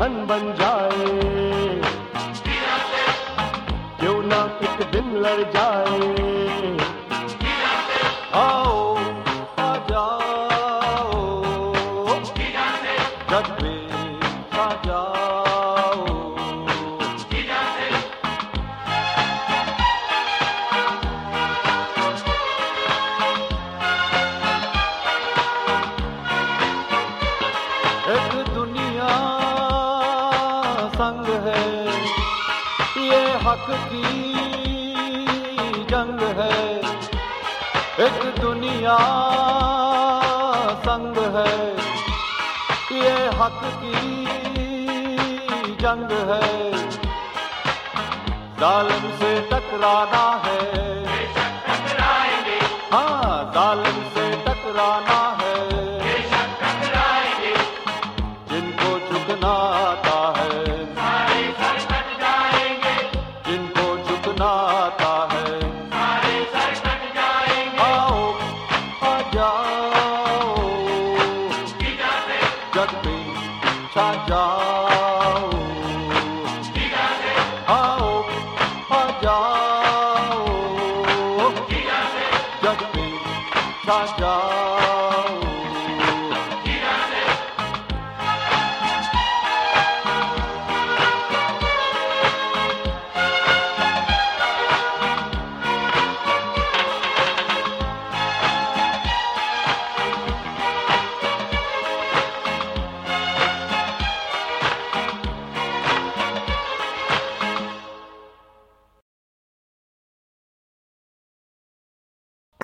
धन बन जाए, क्यों ना एक दिन लड़ जाए। आओ आ जाओ, जग में छा जाओ। एक दुनिया संग है, ये हक की जंग है। एक दुनिया संग है, ये हक की जंग है। जालिम से टकराना है, हाँ जालिम से टकराना है। जिनको झुकना आता है, जिनको झुकना आता है, आओ आ जाओ, जग में छा जाओ।